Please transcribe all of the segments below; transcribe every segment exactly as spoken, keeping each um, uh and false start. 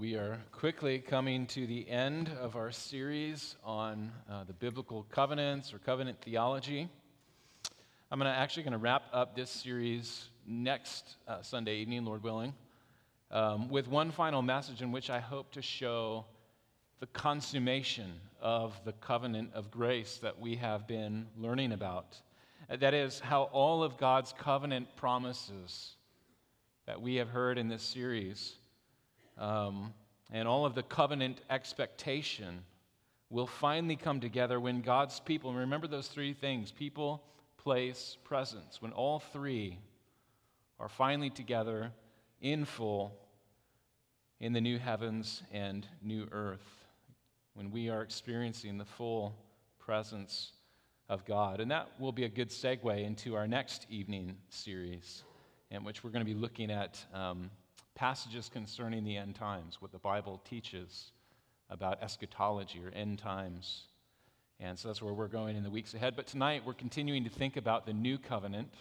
We are quickly coming to the end of our series on uh, the biblical covenants or covenant theology. I'm gonna, actually going to wrap up this series next uh, Sunday evening, Lord willing, um, with one final message in which I hope to show the consummation of the covenant of grace that we have been learning about. Uh, That is, how all of God's covenant promises that we have heard in this series Um, and all of the covenant expectation will finally come together when God's people, and remember those three things, people, place, presence, when all three are finally together in full in the new heavens and new earth, when we are experiencing the full presence of God. And that will be a good segue into our next evening series, in which we're going to be looking at um, passages concerning the end times, what the Bible teaches about eschatology or end times. And so that's where we're going in the weeks ahead. But tonight we're continuing to think about the new covenant,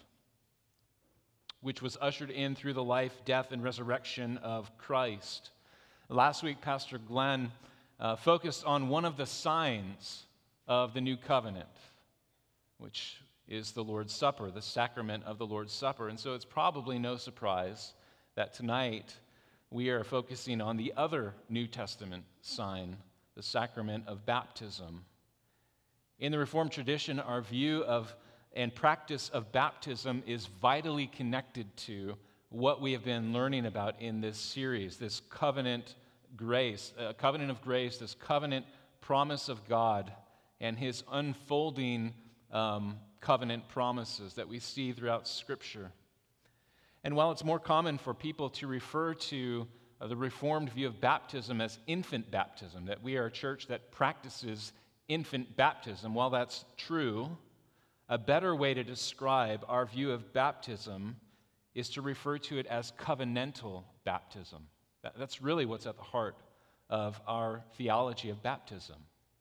which was ushered in through the life, death, and resurrection of Christ. Last week, Pastor Glenn uh, focused on one of the signs of the new covenant, which is the Lord's Supper, the sacrament of the Lord's Supper. And so it's probably no surprise that tonight we are focusing on the other New Testament sign, the sacrament of baptism. In the Reformed tradition, our view of and practice of baptism is vitally connected to what we have been learning about in this series, this covenant grace, uh, covenant of grace, this covenant promise of God and His unfolding um, covenant promises that we see throughout Scripture. And while it's more common for people to refer to uh, the Reformed view of baptism as infant baptism, that we are a church that practices infant baptism, while that's true, a better way to describe our view of baptism is to refer to it as covenantal baptism. That, that's really what's at the heart of our theology of baptism.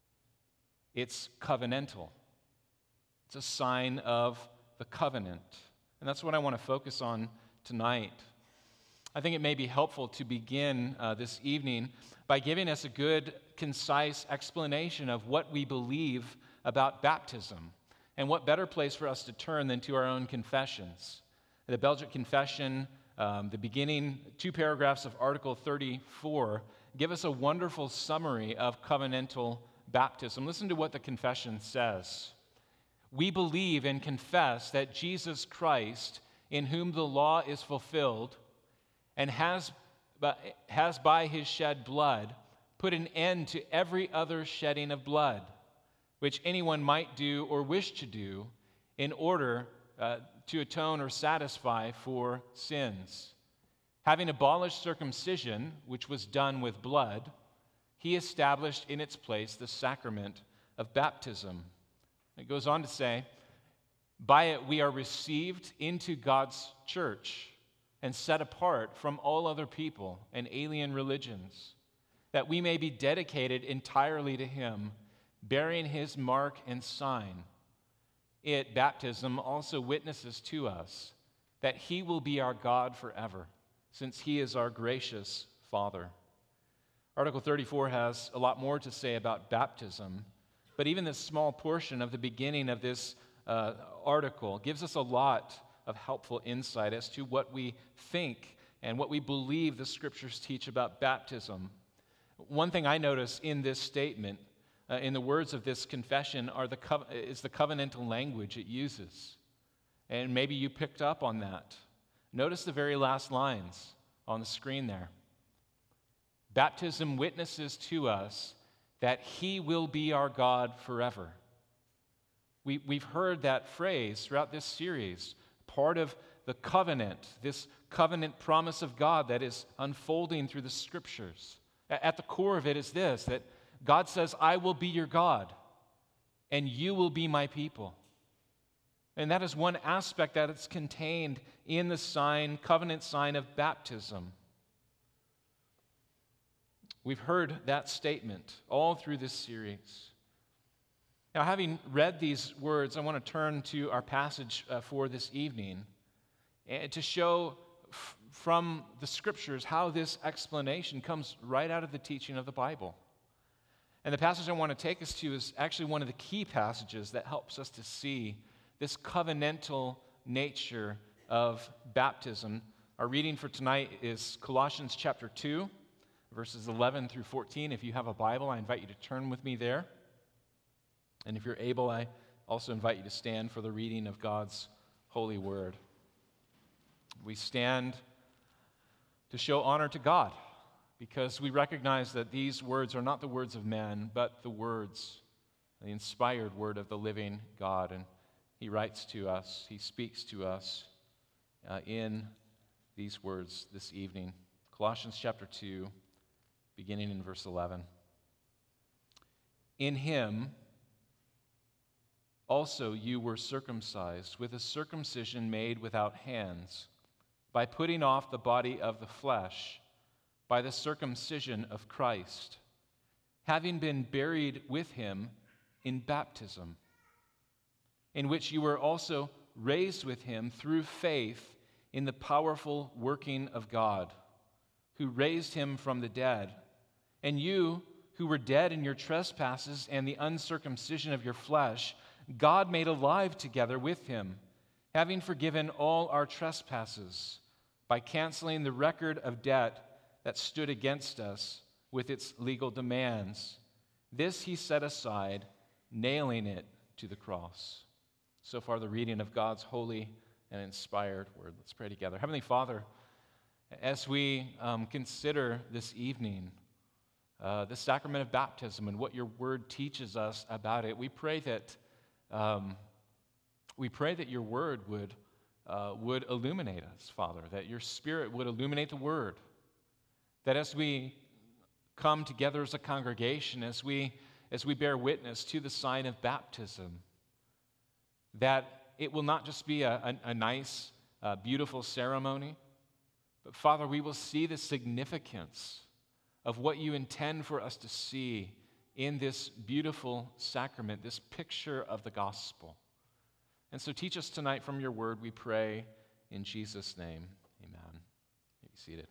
It's covenantal. It's a sign of the covenant. And that's what I want to focus on tonight. I think it may be helpful to begin uh, this evening by giving us a good, concise explanation of what we believe about baptism. And what better place for us to turn than to our own confessions. The Belgic Confession, um, the beginning two paragraphs of Article thirty-four, give us a wonderful summary of covenantal baptism. Listen to what the confession says. We believe and confess that Jesus Christ, in whom the law is fulfilled, and has, has by his shed blood put an end to every other shedding of blood, which anyone might do or wish to do in order uh, to atone or satisfy for sins. Having abolished circumcision, which was done with blood, he established in its place the sacrament of baptism. It goes on to say, by it we are received into God's church and set apart from all other people and alien religions, that we may be dedicated entirely to Him, bearing His mark and sign. It, baptism, also witnesses to us that He will be our God forever, since He is our gracious Father. Article thirty-four has a lot more to say about baptism, but even this small portion of the beginning of this uh, article gives us a lot of helpful insight as to what we think and what we believe the Scriptures teach about baptism. One thing I notice in this statement, uh, in the words of this confession, are the co- is the covenantal language it uses. And maybe you picked up on that. Notice the very last lines on the screen there. Baptism witnesses to us that He will be our God forever. We, we've heard that phrase throughout this series, part of the covenant, this covenant promise of God that is unfolding through the Scriptures. At the core of it is this, that God says, I will be your God, and you will be my people. And that is one aspect that is contained in the sign, covenant sign of baptism. We've heard that statement all through this series. Now, having read these words, I want to turn to our passage uh, for this evening and to show f- from the scriptures how this explanation comes right out of the teaching of the Bible. And the passage I want to take us to is actually one of the key passages that helps us to see this covenantal nature of baptism. Our reading for tonight is Colossians chapter two, verses eleven through fourteen. If you have a Bible, I invite you to turn with me there. And if you're able, I also invite you to stand for the reading of God's holy word. We stand to show honor to God, because we recognize that these words are not the words of men, but the words, the inspired word of the living God. And he writes to us, he speaks to us uh, in these words this evening. Colossians chapter two, beginning in verse eleven. In him also you were circumcised with a circumcision made without hands, by putting off the body of the flesh, by the circumcision of Christ, having been buried with him in baptism, in which you were also raised with him through faith in the powerful working of God, who raised him from the dead. And you, who were dead in your trespasses and the uncircumcision of your flesh, God made alive together with him, having forgiven all our trespasses by canceling the record of debt that stood against us with its legal demands. This he set aside, nailing it to the cross. So far, the reading of God's holy and inspired word. Let's pray together. Heavenly Father, as we um, consider this evening uh, the sacrament of baptism and what your word teaches us about it, we pray that um, we pray that your word would uh, would illuminate us, Father. That your Spirit would illuminate the word. That as we come together as a congregation, as we, as we bear witness to the sign of baptism, that it will not just be a, a, a nice, uh, beautiful ceremony, but Father, we will see the significance of what you intend for us to see in this beautiful sacrament, this picture of the gospel. And so teach us tonight from your word, we pray in Jesus' name. Amen. You may be seated.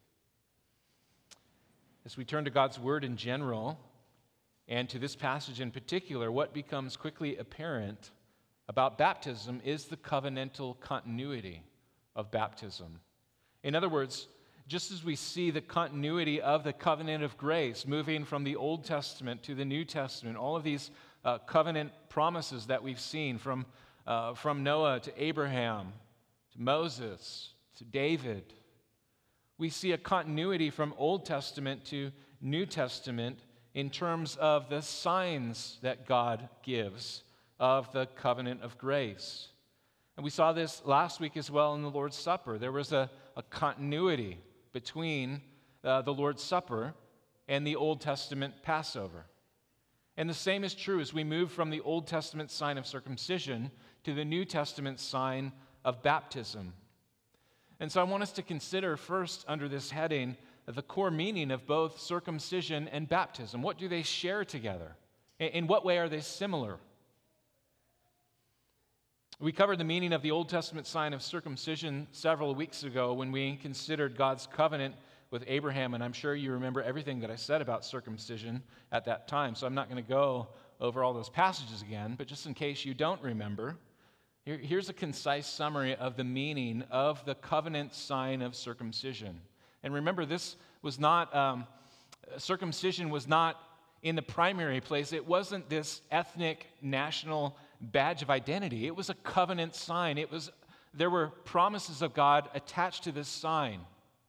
As we turn to God's word in general, and to this passage in particular, what becomes quickly apparent about baptism is the covenantal continuity of baptism. In other words, just as we see the continuity of the covenant of grace moving from the Old Testament to the New Testament, all of these uh, covenant promises that we've seen from, uh, from Noah to Abraham, to Moses, to David, we see a continuity from Old Testament to New Testament in terms of the signs that God gives of the covenant of grace. And we saw this last week as well in the Lord's Supper. There was a, a continuity between uh, the Lord's Supper and the Old Testament Passover. And the same is true as we move from the Old Testament sign of circumcision to the New Testament sign of baptism. And so I want us to consider first under this heading the core meaning of both circumcision and baptism. What do they share together? In what way are they similar? We covered the meaning of the Old Testament sign of circumcision several weeks ago when we considered God's covenant with Abraham, and I'm sure you remember everything that I said about circumcision at that time, so I'm not going to go over all those passages again, but just in case you don't remember, here, here's a concise summary of the meaning of the covenant sign of circumcision. And remember, this was not, um, circumcision was not in the primary place. It wasn't this ethnic, national badge of identity. It was a covenant sign. It was, there were promises of God attached to this sign.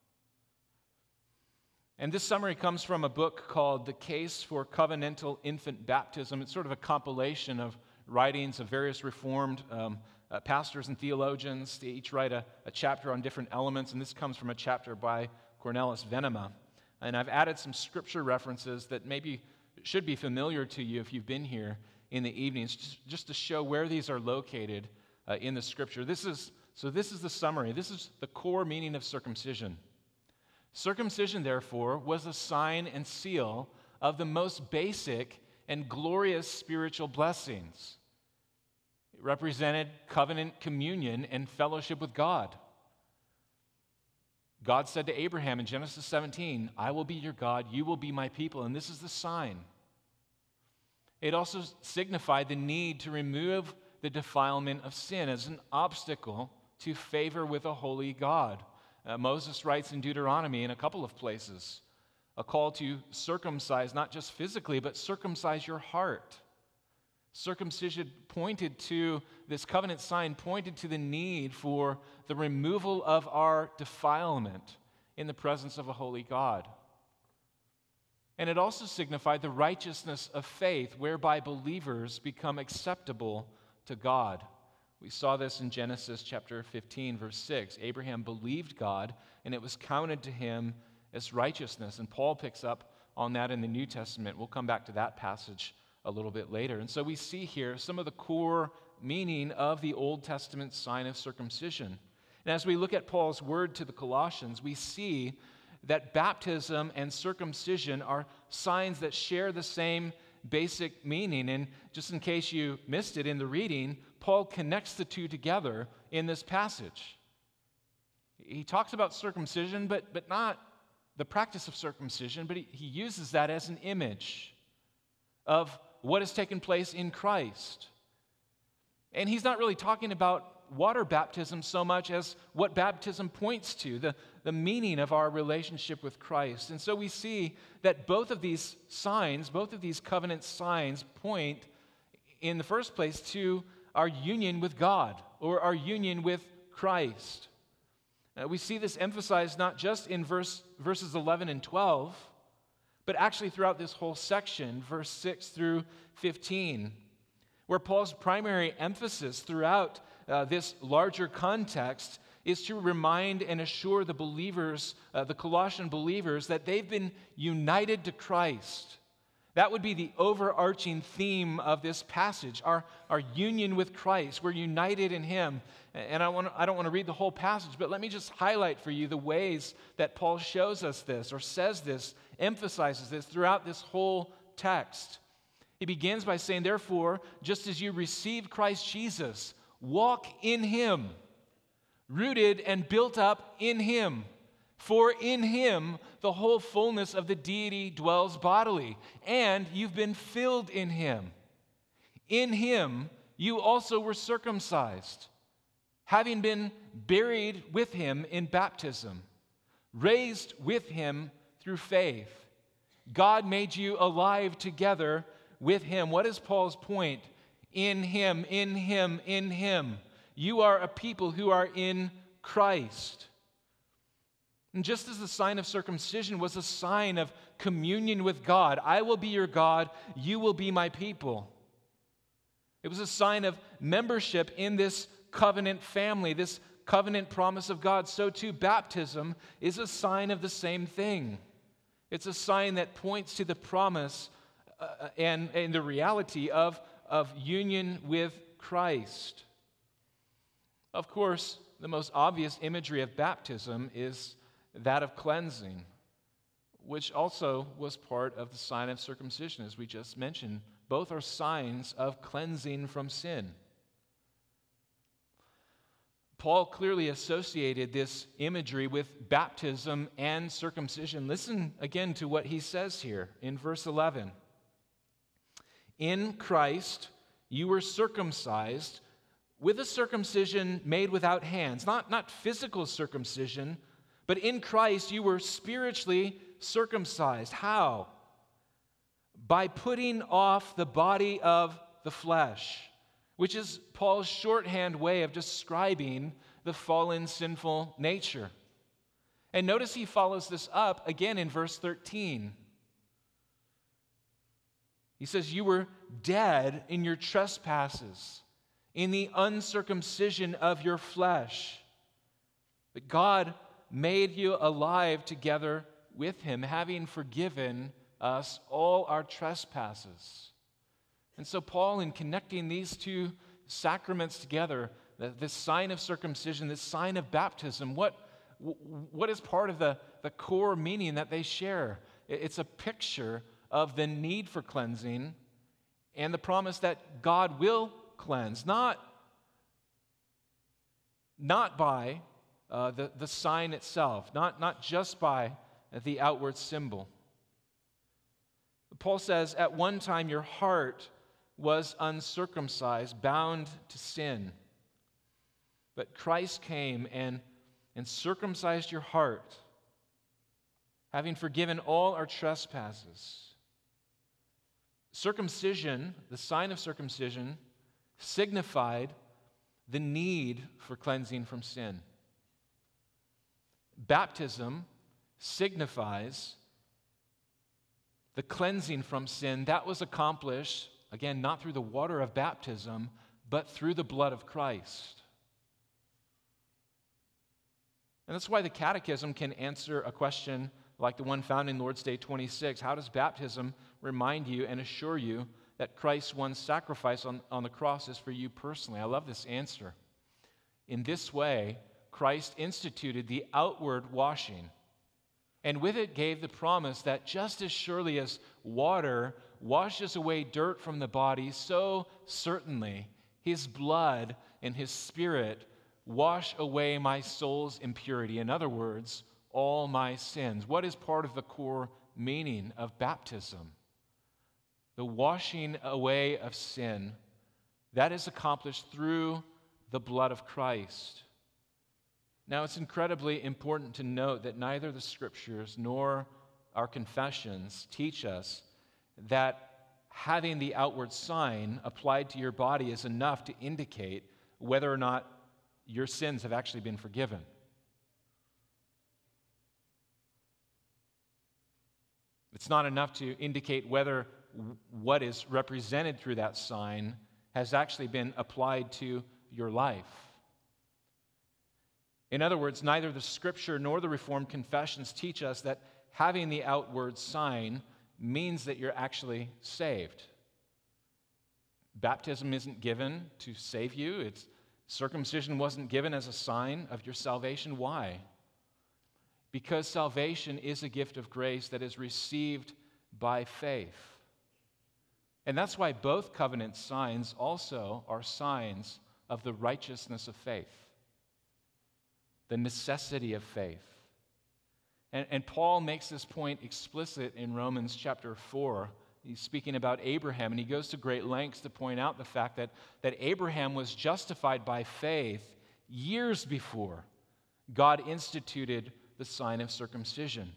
And this summary comes from a book called The Case for Covenantal Infant Baptism. It's sort of a compilation of writings of various Reformed um, uh, pastors and theologians. They each write a, a chapter on different elements, and this comes from a chapter by Cornelis Venema. And I've added some scripture references that maybe should be familiar to you if you've been here in the evenings, just, just to show where these are located uh, in the scripture. This is, so this is the summary. This is the core meaning of circumcision. Circumcision, therefore, was a sign and seal of the most basic and glorious spiritual blessings. It represented covenant communion and fellowship with God. God said to Abraham in Genesis seventeen, I will be your God, you will be my people, and this is the sign. It also signified the need to remove the defilement of sin as an obstacle to favor with a holy God. Uh, Moses writes in Deuteronomy in a couple of places, a call to circumcise, not just physically, but circumcise your heart. Circumcision pointed to, this covenant sign pointed to the need for the removal of our defilement in the presence of a holy God. And it also signified the righteousness of faith, whereby believers become acceptable to God. We saw this in Genesis chapter fifteen, verse six. Abraham believed God, and it was counted to him as righteousness. And Paul picks up on that in the New Testament. We'll come back to that passage a little bit later. And so we see here some of the core meaning of the Old Testament sign of circumcision. And as we look at Paul's word to the Colossians, we see that baptism and circumcision are signs that share the same basic meaning. And just in case you missed it in the reading, Paul connects the two together in this passage. He talks about circumcision, but, but not the practice of circumcision, but he, he uses that as an image of what has taken place in Christ. And he's not really talking about water baptism so much as what baptism points to, the, the meaning of our relationship with Christ. And so we see that both of these signs, both of these covenant signs point in the first place to our union with God or our union with Christ. Uh, we see this emphasized not just in verse, verses eleven and twelve, but actually throughout this whole section, verse six through fifteen, where Paul's primary emphasis throughout uh, this larger context is to remind and assure the believers, uh, the Colossian believers, that they've been united to Christ. That would be the overarching theme of this passage, our, our union with Christ. We're united in Him. And I, want I don't want to read the whole passage, but let me just highlight for you the ways that Paul shows us this, or says this, emphasizes this throughout this whole text. He begins by saying, therefore, just as you received Christ Jesus, walk in Him, rooted and built up in Him. For in Him the whole fullness of the deity dwells bodily, and you've been filled in Him. In Him you also were circumcised, having been buried with Him in baptism, raised with Him through faith. God made you alive together with Him. What is Paul's point? In Him, in Him, in Him. You are a people who are in Christ. And just as the sign of circumcision was a sign of communion with God, I will be your God, you will be my people. It was a sign of membership in this covenant family, this covenant promise of God. So too, baptism is a sign of the same thing. It's a sign that points to the promise uh, and, and the reality of, of union with Christ. Of course, the most obvious imagery of baptism is that of cleansing, which also was part of the sign of circumcision, as we just mentioned. Both are signs of cleansing from sin. Paul clearly associated this imagery with baptism and circumcision. Listen again to what he says here in verse eleven. In Christ you were circumcised with a circumcision made without hands, not, not physical circumcision, but in Christ you were spiritually circumcised. How? By putting off the body of the flesh, which is Paul's shorthand way of describing the fallen, sinful nature. And notice he follows this up again in verse thirteen. He says, you were dead in your trespasses, in the uncircumcision of your flesh. But God made you alive together with Him, having forgiven us all our trespasses. And so Paul, in connecting these two sacraments together, this sign of circumcision, this sign of baptism, what, what is part of the, the core meaning that they share? It's a picture of the need for cleansing and the promise that God will cleanse, not, not by uh, the, the sign itself, not, not just by the outward symbol. Paul says, at one time your heart was uncircumcised, bound to sin. But Christ came and, and circumcised your heart, having forgiven all our trespasses. Circumcision, the sign of circumcision, signified the need for cleansing from sin. Baptism signifies the cleansing from sin that was accomplished, again, not through the water of baptism, but through the blood of Christ. And that's why the Catechism can answer a question like the one found in Lord's Day twenty-six. How does baptism remind you and assure you that Christ's one sacrifice on, on the cross is for you personally? I love this answer. In this way, Christ instituted the outward washing, and with it gave the promise that just as surely as water washes away dirt from the body, so certainly His blood and His Spirit wash away my soul's impurity. In other words, all my sins. What is part of the core meaning of baptism? The washing away of sin. That is accomplished through the blood of Christ. Now, it's incredibly important to note that neither the Scriptures nor our confessions teach us that having the outward sign applied to your body is enough to indicate whether or not your sins have actually been forgiven. It's not enough to indicate whether what is represented through that sign has actually been applied to your life. In other words, neither the Scripture nor the Reformed confessions teach us that having the outward sign means that you're actually saved. Baptism isn't given to save you. It's, circumcision wasn't given as a sign of your salvation. Why? Because salvation is a gift of grace that is received by faith. And that's why both covenant signs also are signs of the righteousness of faith, the necessity of faith. And, and Paul makes this point explicit in Romans chapter four. He's speaking about Abraham, and he goes to great lengths to point out the fact that, that Abraham was justified by faith years before God instituted the sign of circumcision.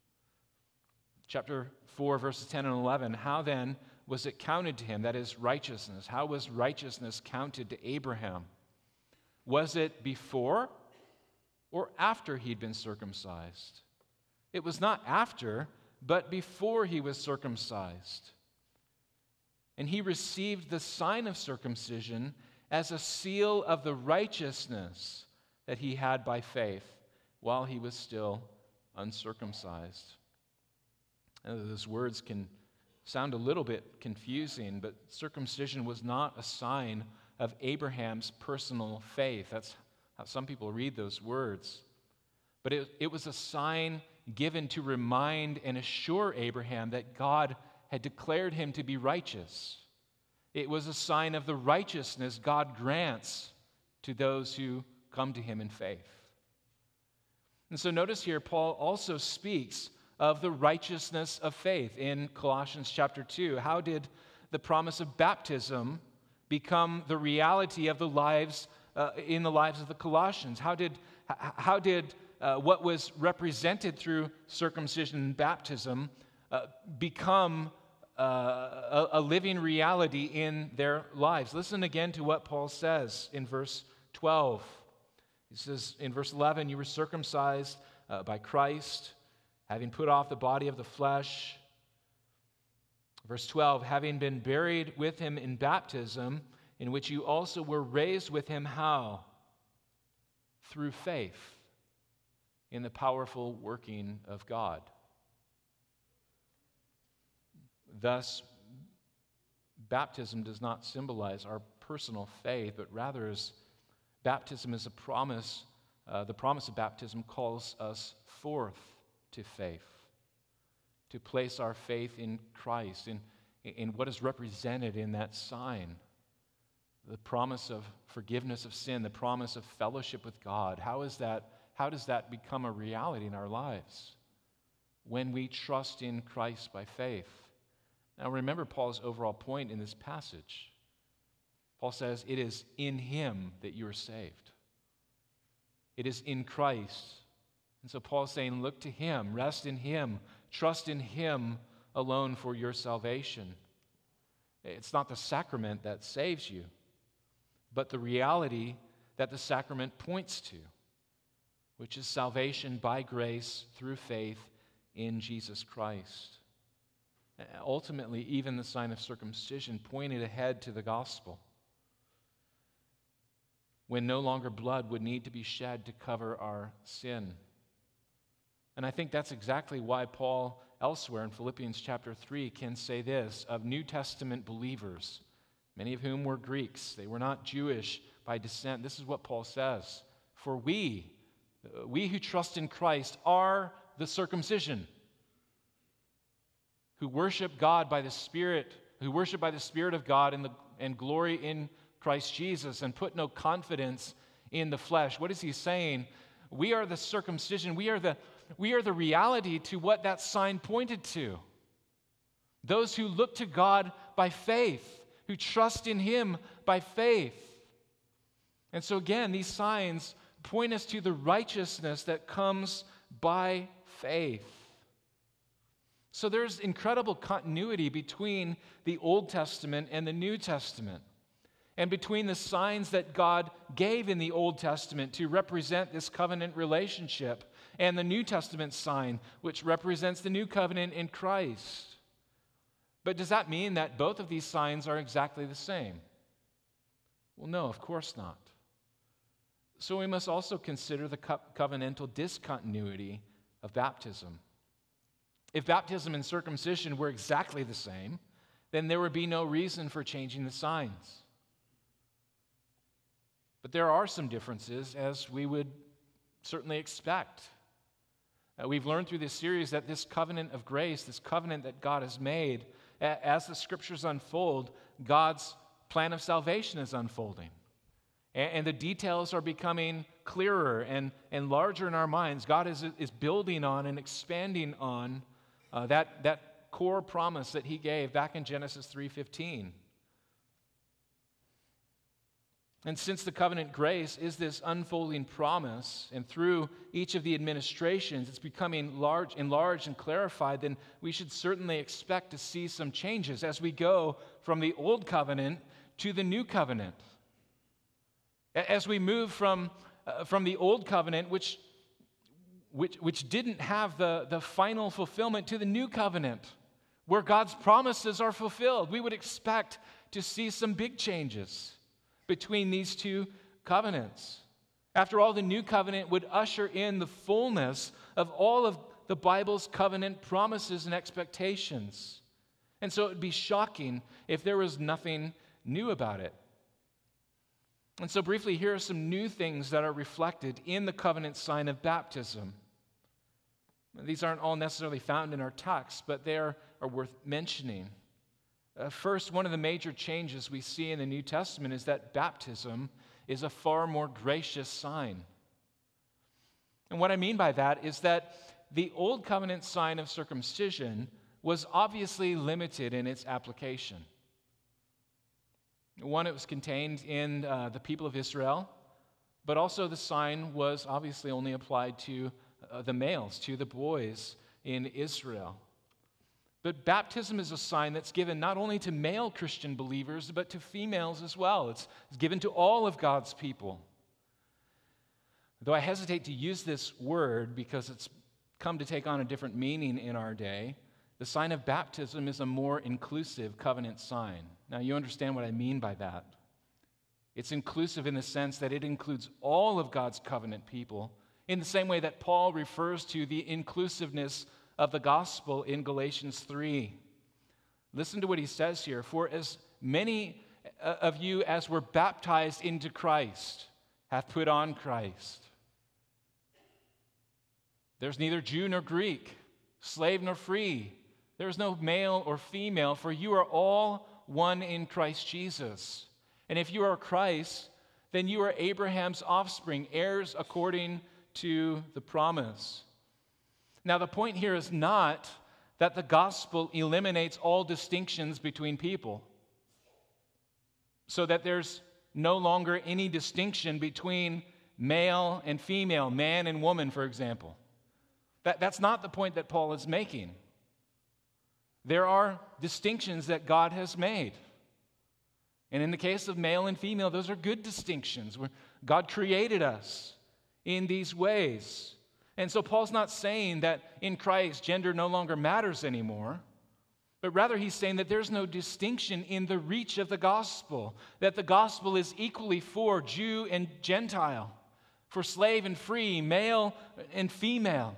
Chapter four, verses ten and eleven, how then was it counted to him, that is righteousness? How was righteousness counted to Abraham? Was it before or after he'd been circumcised? It was not after, but before he was circumcised. And he received the sign of circumcision as a seal of the righteousness that he had by faith while he was still uncircumcised. And those words can sound a little bit confusing, but circumcision was not a sign of Abraham's personal faith. That's how some people read those words. But it, it was a sign given to remind and assure Abraham that God had declared him to be righteous. It was a sign of the righteousness God grants to those who come to him in faith. And so notice here, Paul also speaks of the righteousness of faith in Colossians chapter two. How did the promise of baptism become the reality of the lives uh, in the lives of the Colossians? How did how did uh, what was represented through circumcision and baptism uh, become uh, a, a living reality in their lives? Listen again to what Paul says in verse twelve. He says in verse eleven, "You were circumcised uh, by Christ, having put off the body of the flesh." Verse twelve, "Having been buried with him in baptism, in which you also were raised with him," how? Through faith in the powerful working of God. Thus, baptism does not symbolize our personal faith, but rather is baptism is a promise. Uh, the promise of baptism calls us forth to faith, to place our faith in Christ, in, in what is represented in that sign. The promise of forgiveness of sin, the promise of fellowship with God. How is that how does that become a reality in our lives? When we trust in Christ by faith. Now remember Paul's overall point in this passage. Paul says, it is in him that you are saved. It is in Christ. And so Paul's saying, look to him, rest in him, trust in him alone for your salvation. It's not the sacrament that saves you, but the reality that the sacrament points to, which is salvation by grace through faith in Jesus Christ. Ultimately, even the sign of circumcision pointed ahead to the gospel, when no longer blood would need to be shed to cover our sin. And I think that's exactly why Paul elsewhere in Philippians chapter three can say this of New Testament believers, many of whom were Greeks. They were not Jewish by descent. This is what Paul says. For we, we who trust in Christ, are the circumcision, who worship God by the Spirit, who worship by the Spirit of God and, the, and glory in Christ Jesus and put no confidence in the flesh. What is he saying? We are the circumcision. We are the, we are the reality to what that sign pointed to. Those who look to God by faith, who trust in him by faith. And so again, these signs point us to the righteousness that comes by faith. So there's incredible continuity between the Old Testament and the New Testament, and between the signs that God gave in the Old Testament to represent this covenant relationship and the New Testament sign, which represents the new covenant in Christ. But does that mean that both of these signs are exactly the same? Well, no, of course not. So we must also consider the co- covenantal discontinuity of baptism. If baptism and circumcision were exactly the same, then there would be no reason for changing the signs. But there are some differences, as we would certainly expect. Uh, we've learned through this series that this covenant of grace, this covenant that God has made, a- as the scriptures unfold, God's plan of salvation is unfolding. And, and the details are becoming clearer and, and larger in our minds. God is, is building on and expanding on uh, that, that core promise that he gave back in Genesis three fifteen. And since the covenant grace is this unfolding promise, and through each of the administrations it's becoming large, enlarged and clarified, then we should certainly expect to see some changes as we go from the old covenant to the new covenant. As we move from, uh, from the old covenant, which, which, which didn't have the, the final fulfillment, to the new covenant, where God's promises are fulfilled, we would expect to see some big changes between these two covenants. After all, the new covenant would usher in the fullness of all of the Bible's covenant promises and expectations. And so it would be shocking if there was nothing new about it. And so briefly, here are some new things that are reflected in the covenant sign of baptism. These aren't all necessarily found in our text, but they are, are worth mentioning. Uh, first, one of the major changes we see in the New Testament is that baptism is a far more gracious sign. And what I mean by that is that the Old Covenant sign of circumcision was obviously limited in its application. One, it was contained in uh, the people of Israel, but also the sign was obviously only applied to uh, the males, to the boys in Israel. But baptism is a sign that's given not only to male Christian believers, but to females as well. It's, it's given to all of God's people. Though I hesitate to use this word because it's come to take on a different meaning in our day, the sign of baptism is a more inclusive covenant sign. Now, you understand what I mean by that. It's inclusive in the sense that it includes all of God's covenant people, in the same way that Paul refers to the inclusiveness of the gospel in Galatians three. Listen to what he says here. For as many of you as were baptized into Christ have put on Christ. There's neither Jew nor Greek, slave nor free. There's no male or female, for you are all one in Christ Jesus. And if you are Christ, then you are Abraham's offspring, heirs according to the promise. Now, the point here is not that the gospel eliminates all distinctions between people, so that there's no longer any distinction between male and female, man and woman, for example. That, that's not the point that Paul is making. There are distinctions that God has made. And in the case of male and female, those are good distinctions. Where God created us in these ways. And so Paul's not saying that in Christ gender no longer matters anymore, but rather he's saying that there's no distinction in the reach of the gospel, that the gospel is equally for Jew and Gentile, for slave and free, male and female.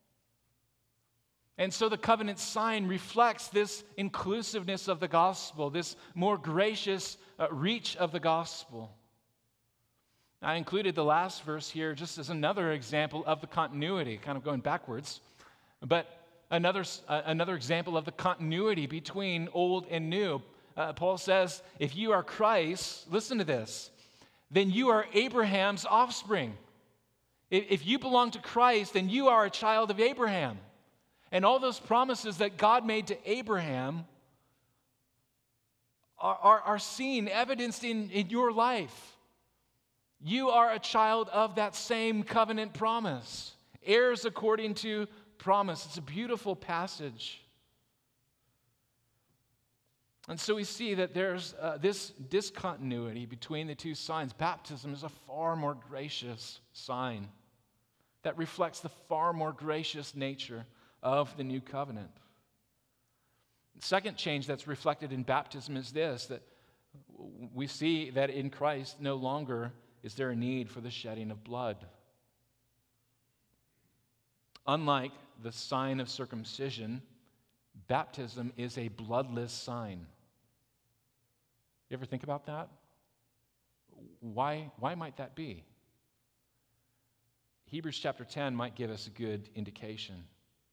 And so the covenant sign reflects this inclusiveness of the gospel, this more gracious uh, reach of the gospel. I included the last verse here just as another example of the continuity, kind of going backwards, but another, uh, another example of the continuity between old and new. Uh, Paul says, if you are Christ, listen to this, then you are Abraham's offspring. If, if you belong to Christ, then you are a child of Abraham. And all those promises that God made to Abraham are, are, are seen, evidenced in, in your life. You are a child of that same covenant promise, heirs according to promise. It's a beautiful passage. And so we see that there's uh, this discontinuity between the two signs. Baptism is a far more gracious sign that reflects the far more gracious nature of the new covenant. The second change that's reflected in baptism is this, that we see that in Christ no longer is there a need for the shedding of blood. Unlike the sign of circumcision, baptism is a bloodless sign. You ever think about that? Why, why might that be? Hebrews chapter ten might give us a good indication.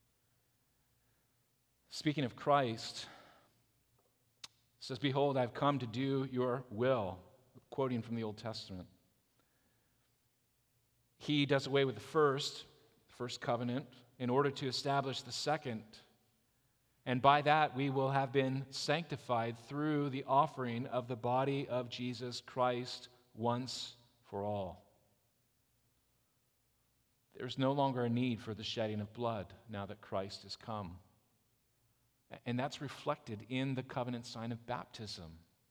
Speaking of Christ, it says, behold, I've come to do your will, quoting from the Old Testament. He does away with the first, first covenant in order to establish the second. And by that, we will have been sanctified through the offering of the body of Jesus Christ once for all. There's no longer a need for the shedding of blood now that Christ has come. And that's reflected in the covenant sign of baptism.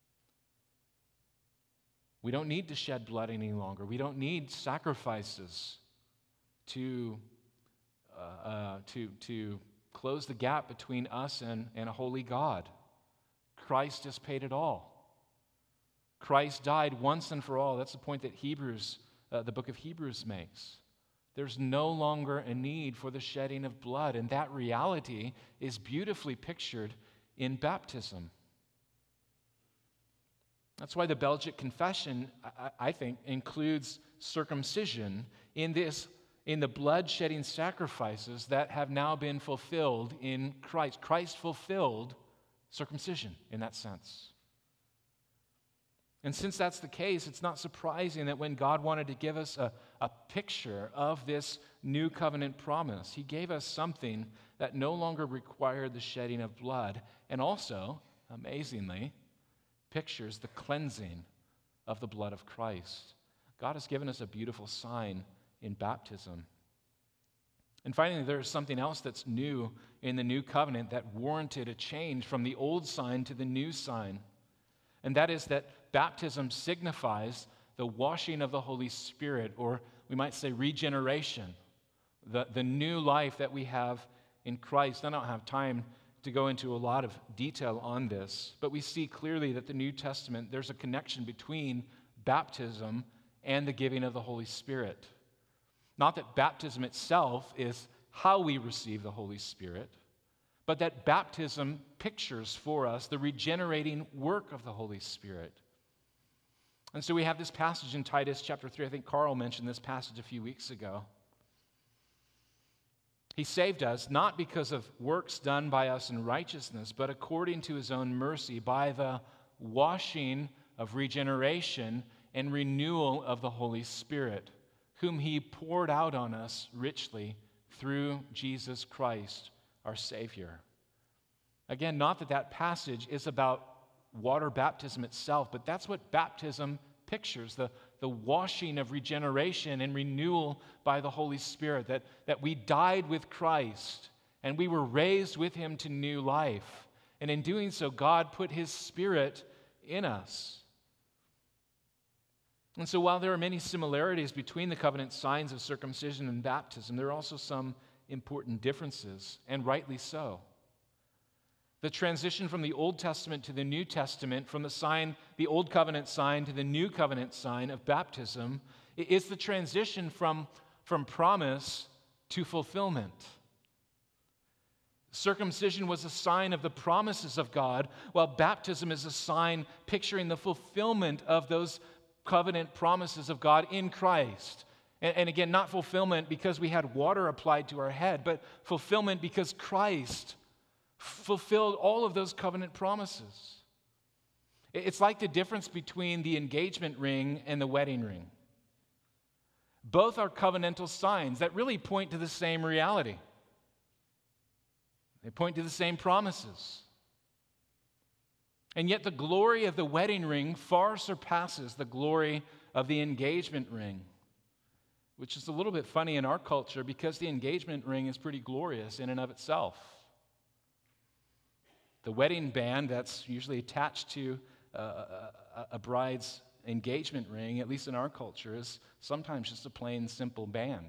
We don't need to shed blood any longer. We don't need sacrifices to, uh, uh, to, to close the gap between us and, and a holy God. Christ has paid it all. Christ died once and for all. That's the point that Hebrews, uh, the book of Hebrews makes. There's no longer a need for the shedding of blood, and that reality is beautifully pictured in baptism. That's why the Belgic Confession, I, I think, includes circumcision in this, in the blood-shedding sacrifices that have now been fulfilled in Christ. Christ fulfilled circumcision in that sense. And since that's the case, it's not surprising that when God wanted to give us a, a picture of this new covenant promise, he gave us something that no longer required the shedding of blood, and also, amazingly, pictures the cleansing of the blood of Christ. God has given us a beautiful sign in baptism. And finally, there's something else that's new in the new covenant that warranted a change from the old sign to the new sign. And that is that baptism signifies the washing of the Holy Spirit, or we might say regeneration, the, the new life that we have in Christ. I don't have time to go into a lot of detail on this, but we see clearly that the New Testament, there's a connection between baptism and the giving of the Holy Spirit. Not that baptism itself is how we receive the Holy Spirit, but that baptism pictures for us the regenerating work of the Holy Spirit. And so we have this passage in Titus chapter three. I think Carl mentioned this passage a few weeks ago. He saved us not because of works done by us in righteousness, but according to his own mercy, by the washing of regeneration and renewal of the Holy Spirit, whom he poured out on us richly through Jesus Christ, our Savior. Again, not that that passage is about water baptism itself, but that's what baptism pictures, the, the washing of regeneration and renewal by the Holy Spirit, that, that we died with Christ and we were raised with him to new life. And in doing so, God put his Spirit in us. And so while there are many similarities between the covenant signs of circumcision and baptism, there are also some important differences, and rightly so. The transition from the Old Testament to the New Testament, from the sign, the Old Covenant sign to the New Covenant sign of baptism, is the transition from, from promise to fulfillment. Circumcision was a sign of the promises of God, while baptism is a sign picturing the fulfillment of those covenant promises of God in Christ. And, and again, not fulfillment because we had water applied to our head, but fulfillment because Christ fulfilled all of those covenant promises. It's like the difference between the engagement ring and the wedding ring. Both are covenantal signs that really point to the same reality. They point to the same promises. And yet the glory of the wedding ring far surpasses the glory of the engagement ring, which is a little bit funny in our culture because the engagement ring is pretty glorious in and of itself. The wedding band that's usually attached to uh, a, a bride's engagement ring, at least in our culture, is sometimes just a plain, simple band.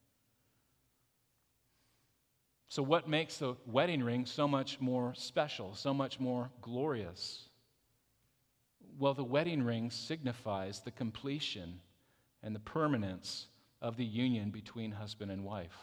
So what makes the wedding ring so much more special, so much more glorious? Well, the wedding ring signifies the completion and the permanence of the union between husband and wife.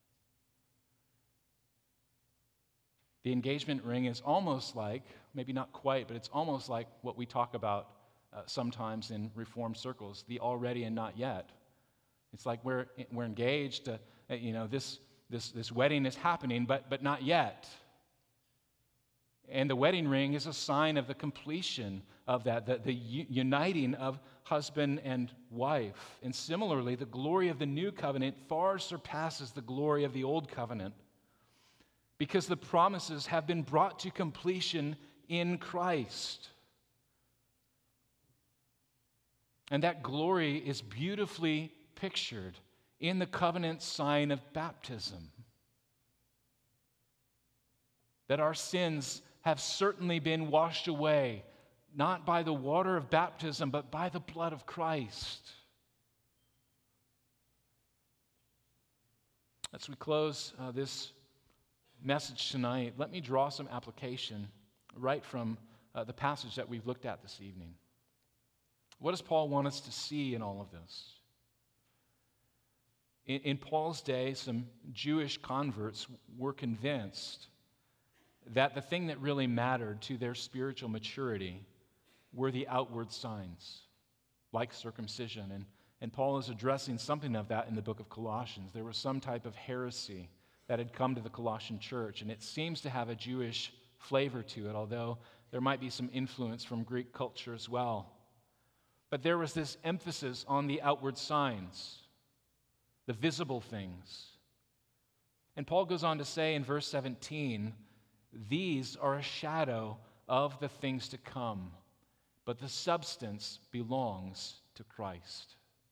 The engagement ring is almost like, maybe not quite, but it's almost like what we talk about uh, sometimes in Reformed circles, the already and not yet. It's like we're, we're engaged, uh, you know, this, this, this wedding is happening, but, but not yet. And the wedding ring is a sign of the completion of that, the, the u- uniting of husband and wife. And similarly, the glory of the new covenant far surpasses the glory of the old covenant, because the promises have been brought to completion in Christ. And that glory is beautifully pictured in the covenant sign of baptism. That our sins have certainly been washed away, not by the water of baptism, but by the blood of Christ. As we close uh, this message tonight, let me draw some application right from uh, the passage that we've looked at this evening. What does Paul want us to see in all of this? In, in Paul's day, some Jewish converts were convinced that the thing that really mattered to their spiritual maturity were the outward signs, like circumcision. And, and Paul is addressing something of that in the book of Colossians. There was some type of heresy that had come to the Colossian church, and it seems to have a Jewish flavor to it, although there might be some influence from Greek culture as well. But there was this emphasis on the outward signs, the visible things. And Paul goes on to say in verse seventeen, these are a shadow of the things to come, but the substance belongs to Christ.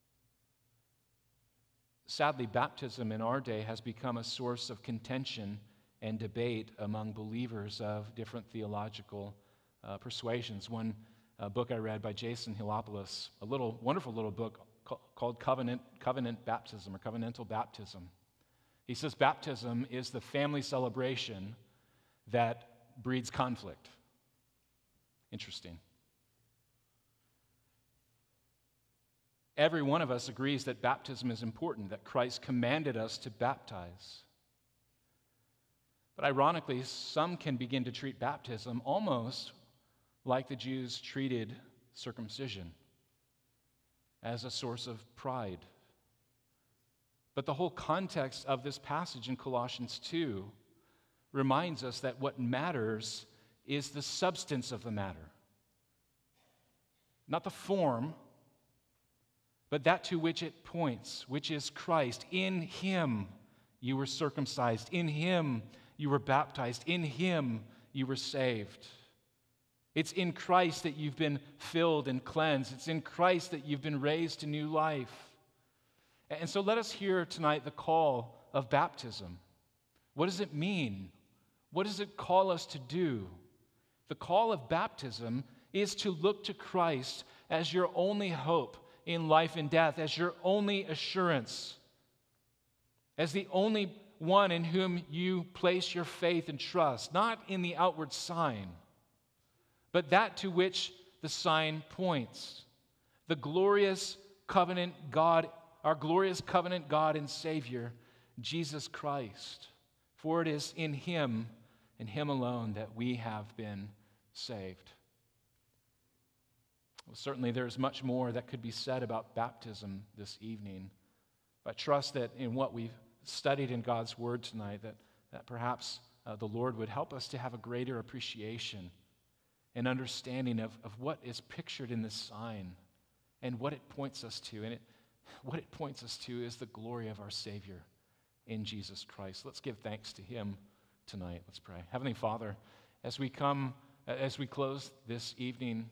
Sadly, baptism in our day has become a source of contention and debate among believers of different theological uh, persuasions. One uh, book I read by Jason Hilopoulos, a little wonderful little book ca- called Covenant, Covenant Baptism or Covenantal Baptism. He says baptism is the family celebration that breeds conflict. Interesting. Every one of us agrees that baptism is important, that Christ commanded us to baptize. But ironically, some can begin to treat baptism almost like the Jews treated circumcision, as a source of pride. But the whole context of this passage in Colossians two reminds us that what matters is the substance of the matter, not the form, but that to which it points, which is Christ. In him you were circumcised. In him you were baptized. In him you were saved. It's in Christ that you've been filled and cleansed. It's in Christ that you've been raised to new life. And so let us hear tonight the call of baptism. What does it mean? What does it call us to do? The call of baptism is to look to Christ as your only hope in life and death, as your only assurance, as the only one in whom you place your faith and trust, not in the outward sign, but that to which the sign points, the glorious covenant God, our glorious covenant God and Savior, Jesus Christ. For it is in him and him alone that we have been saved. Well, certainly there's much more that could be said about baptism this evening, but I trust that in what we've studied in God's Word tonight, that, that perhaps uh, the Lord would help us to have a greater appreciation and understanding of, of what is pictured in this sign and what it points us to. And it, what it points us to is the glory of our Savior in Jesus Christ. Let's give thanks to him tonight. Let's pray. Heavenly Father, as we come, as we close this evening,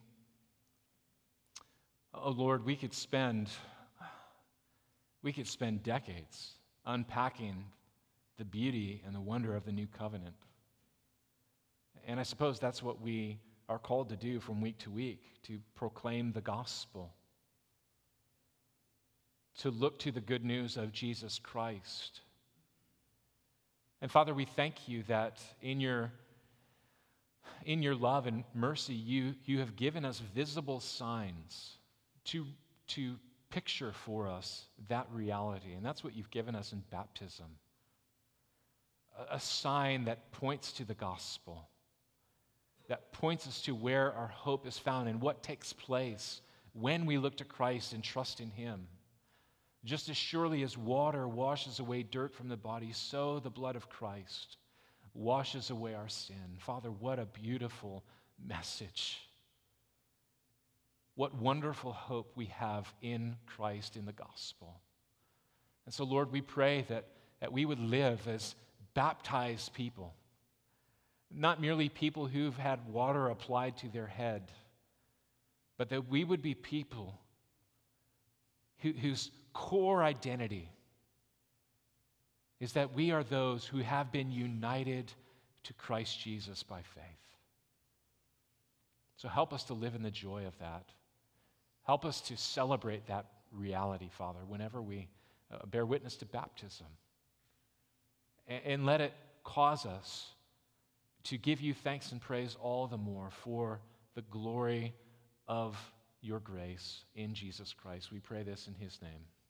oh Lord, we could spend, we could spend decades unpacking the beauty and the wonder of the new covenant. And I suppose that's what we are called to do from week to week, to proclaim the gospel, to look to the good news of Jesus Christ. And Father, we thank you that in your, in your love and mercy, you, you have given us visible signs to, to picture for us that reality. And that's what you've given us in baptism, a, a sign that points to the gospel, that points us to where our hope is found and what takes place when we look to Christ and trust in him. Just as surely as water washes away dirt from the body, so the blood of Christ washes away our sin. Father, what a beautiful message. What wonderful hope we have in Christ in the gospel. And so, Lord, we pray that, that we would live as baptized people, not merely people who've had water applied to their head, but that we would be people who, whose core identity is that we are those who have been united to Christ Jesus by faith. So help us to live in the joy of that. Help us to celebrate that reality, Father, whenever we uh, bear witness to baptism. And, and let it cause us to give you thanks and praise all the more for the glory of your grace in Jesus Christ. We pray this in his name.